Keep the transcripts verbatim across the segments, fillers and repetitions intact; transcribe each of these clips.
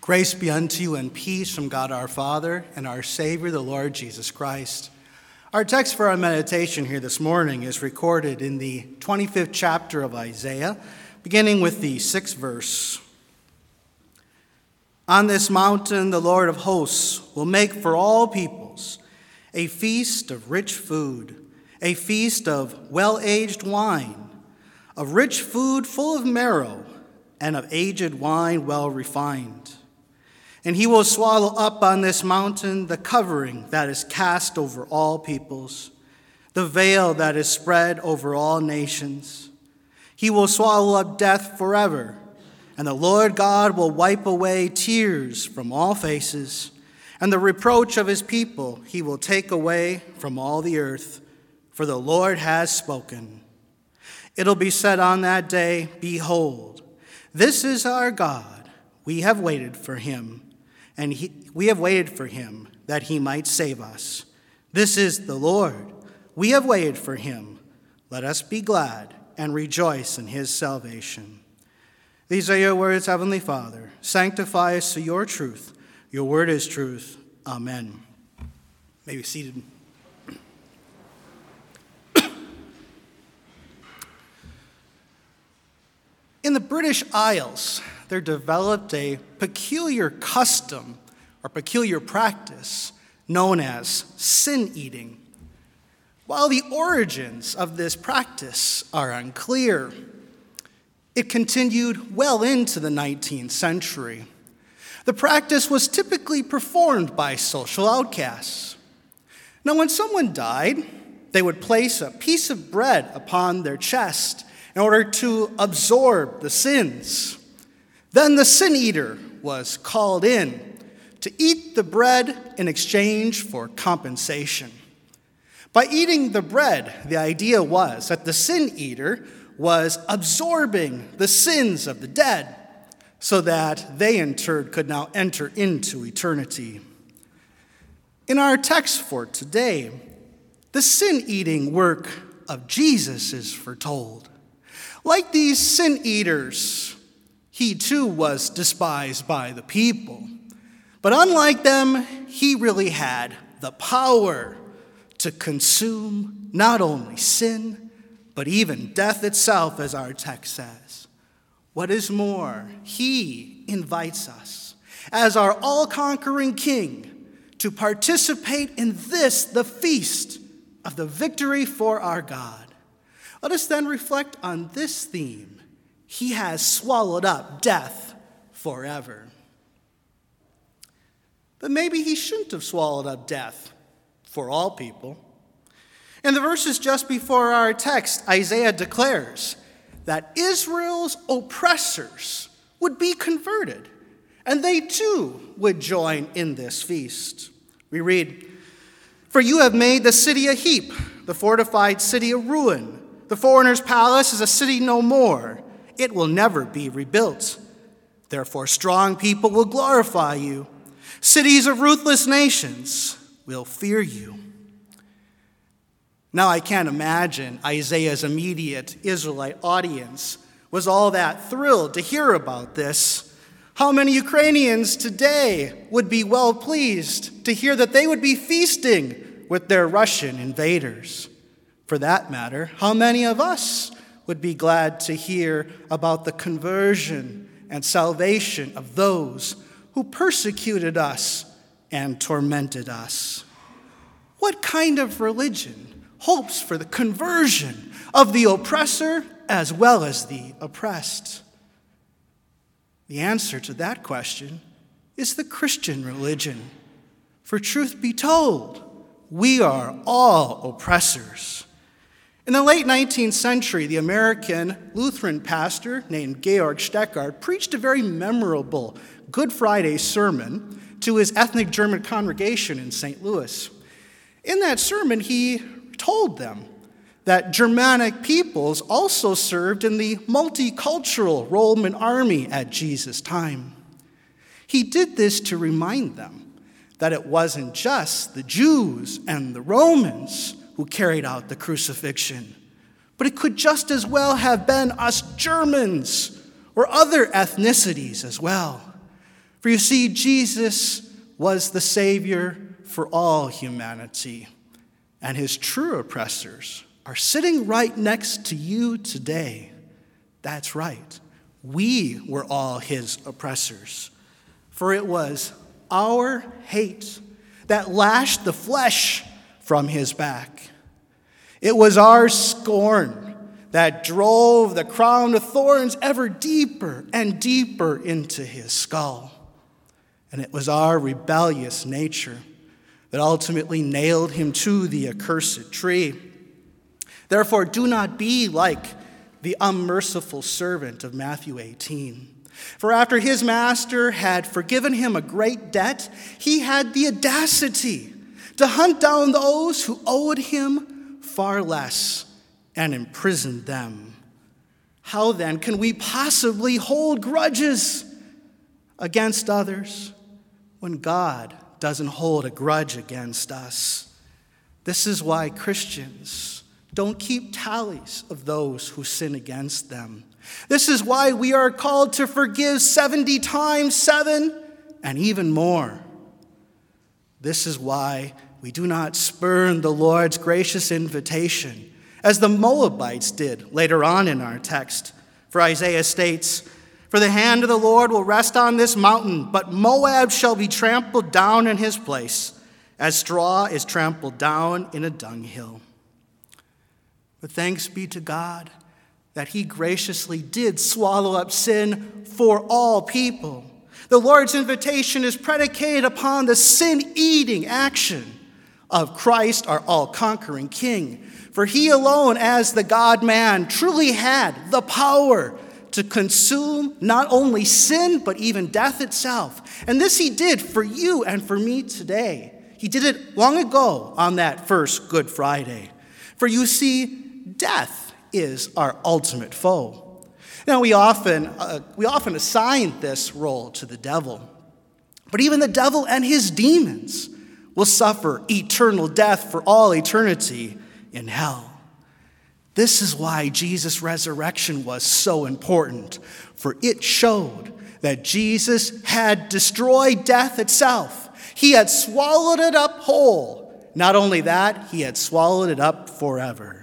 Grace be unto you and peace from God our Father and our Savior, the Lord Jesus Christ. Our text for our meditation here this morning is recorded in the twenty-fifth chapter of Isaiah, beginning with the sixth verse. On this mountain the Lord of hosts will make for all peoples a feast of rich food, a feast of well-aged wine, of rich food full of marrow, and of aged wine well refined. And he will swallow up on this mountain the covering that is cast over all peoples, the veil that is spread over all nations. He will swallow up death forever, and the Lord God will wipe away tears from all faces, and the reproach of his people he will take away from all the earth, for the Lord has spoken. It'll be said on that day, Behold, this is our God. We have waited for him. And he, we have waited for him that he might save us. This is the Lord. We have waited for him. Let us be glad and rejoice in his salvation. These are your words, Heavenly Father. Sanctify us to your truth. Your word is truth. Amen. You may be seated. In the British Isles, there developed a peculiar custom or peculiar practice known as sin eating. While the origins of this practice are unclear, it continued well into the nineteenth century. The practice was typically performed by social outcasts. Now, when someone died, they would place a piece of bread upon their chest in order to absorb the sins. Then the sin eater was called in to eat the bread in exchange for compensation. By eating the bread, the idea was that the sin eater was absorbing the sins of the dead so that they in turn could now enter into eternity. In our text for today, the sin-eating work of Jesus is foretold. Like these sin eaters, he too was despised by the people. But unlike them, he really had the power to consume not only sin, but even death itself, as our text says. What is more, he invites us, as our all-conquering king, to participate in this, the feast of the victory for our God. Let us then reflect on this theme. He has swallowed up death forever. But maybe he shouldn't have swallowed up death for all people. In the verses just before our text, Isaiah declares that Israel's oppressors would be converted, and they too would join in this feast. We read, "For you have made the city a heap, the fortified city a ruin. The foreigner's palace is a city no more. It will never be rebuilt. Therefore, strong people will glorify you. Cities of ruthless nations will fear you." Now, I can't imagine Isaiah's immediate Israelite audience was all that thrilled to hear about this. How many Ukrainians today would be well pleased to hear that they would be feasting with their Russian invaders? For that matter, how many of us would be glad to hear about the conversion and salvation of those who persecuted us and tormented us? What kind of religion hopes for the conversion of the oppressor as well as the oppressed? The answer to that question is the Christian religion. For truth be told, we are all oppressors. In the late nineteenth century, the American Lutheran pastor named Georg Steckard preached a very memorable Good Friday sermon to his ethnic German congregation in Saint Louis. In that sermon, he told them that Germanic peoples also served in the multicultural Roman army at Jesus' time. He did this to remind them that it wasn't just the Jews and the Romans who carried out the crucifixion, but it could just as well have been us Germans or other ethnicities as well. For you see, Jesus was the Savior for all humanity, and his true oppressors are sitting right next to you today. That's right. We were all his oppressors, for it was our hate that lashed the flesh from his back. It was our scorn that drove the crown of thorns ever deeper and deeper into his skull. And it was our rebellious nature that ultimately nailed him to the accursed tree. Therefore, do not be like the unmerciful servant of Matthew eighteen. For after his master had forgiven him a great debt, he had the audacity to hunt down those who owed him far less and imprison them. How then can we possibly hold grudges against others when God doesn't hold a grudge against us? This is why Christians don't keep tallies of those who sin against them. This is why we are called to forgive seventy times seven and even more. This is why we do not spurn the Lord's gracious invitation, as the Moabites did later on in our text. For Isaiah states, "For the hand of the Lord will rest on this mountain, but Moab shall be trampled down in his place, as straw is trampled down in a dunghill." But thanks be to God that he graciously did swallow up sin for all people. The Lord's invitation is predicated upon the sin-eating action of Christ, our all-conquering King. For he alone, as the God-man, truly had the power to consume not only sin, but even death itself. And this he did for you and for me today. He did it long ago on that first Good Friday. For you see, death is our ultimate foe. Now, we often, uh, we often assign this role to the devil. But even the devil and his demons will suffer eternal death for all eternity in hell. This is why Jesus' resurrection was so important, for it showed that Jesus had destroyed death itself. He had swallowed it up whole. Not only that, he had swallowed it up forever.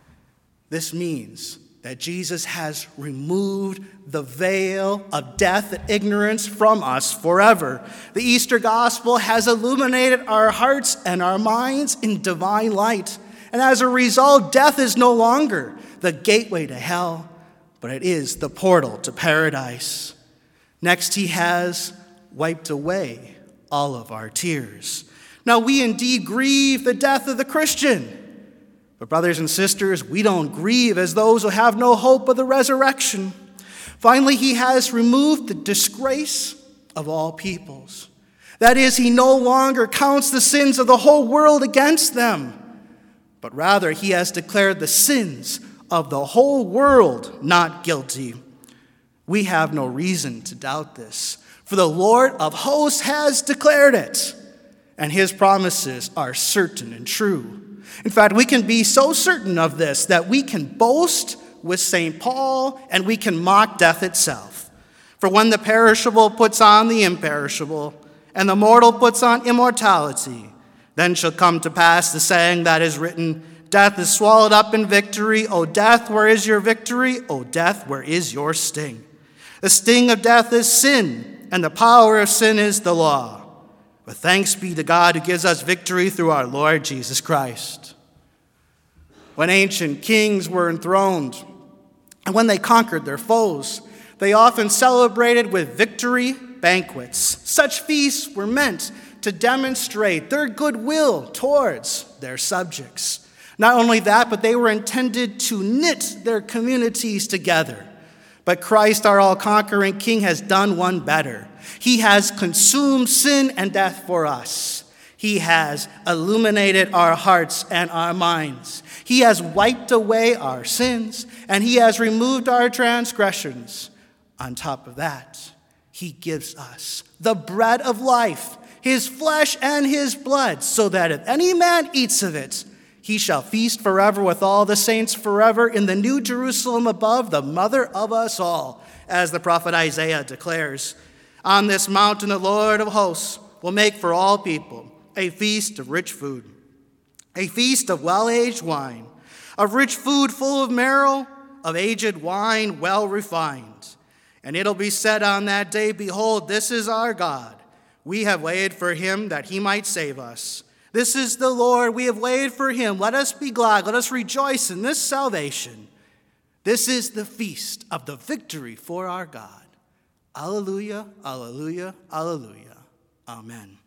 This means that Jesus has removed the veil of death and ignorance from us forever. The Easter gospel has illuminated our hearts and our minds in divine light. And as a result, death is no longer the gateway to hell, but it is the portal to paradise. Next, he has wiped away all of our tears. Now, we indeed grieve the death of the Christian. But brothers and sisters, we don't grieve as those who have no hope of the resurrection. Finally, he has removed the disgrace of all peoples. That is, he no longer counts the sins of the whole world against them, but rather he has declared the sins of the whole world not guilty. We have no reason to doubt this, for the Lord of hosts has declared it, and his promises are certain and true. In fact, we can be so certain of this that we can boast with Saint Paul and we can mock death itself. For when the perishable puts on the imperishable and the mortal puts on immortality, then shall come to pass the saying that is written, "Death is swallowed up in victory. O death, where is your victory? O death, where is your sting?" The sting of death is sin, and the power of sin is the law. But thanks be to God who gives us victory through our Lord Jesus Christ. When ancient kings were enthroned, and when they conquered their foes, they often celebrated with victory banquets. Such feasts were meant to demonstrate their goodwill towards their subjects. Not only that, but they were intended to knit their communities together. But Christ, our all-conquering King, has done one better. He has consumed sin and death for us. He has illuminated our hearts and our minds. He has wiped away our sins, and he has removed our transgressions. On top of that, he gives us the bread of life, his flesh and his blood, so that if any man eats of it, he shall feast forever with all the saints forever in the new Jerusalem above, the mother of us all, as the prophet Isaiah declares. On this mountain the Lord of hosts will make for all people a feast of rich food, a feast of well-aged wine, of rich food full of marrow, of aged wine well refined. And it'll be said on that day, behold, this is our God. We have waited for him that he might save us. This is the Lord, we have waited for him. Let us be glad, let us rejoice in this salvation. This is the feast of the victory for our God. Alleluia, alleluia, alleluia. Amen.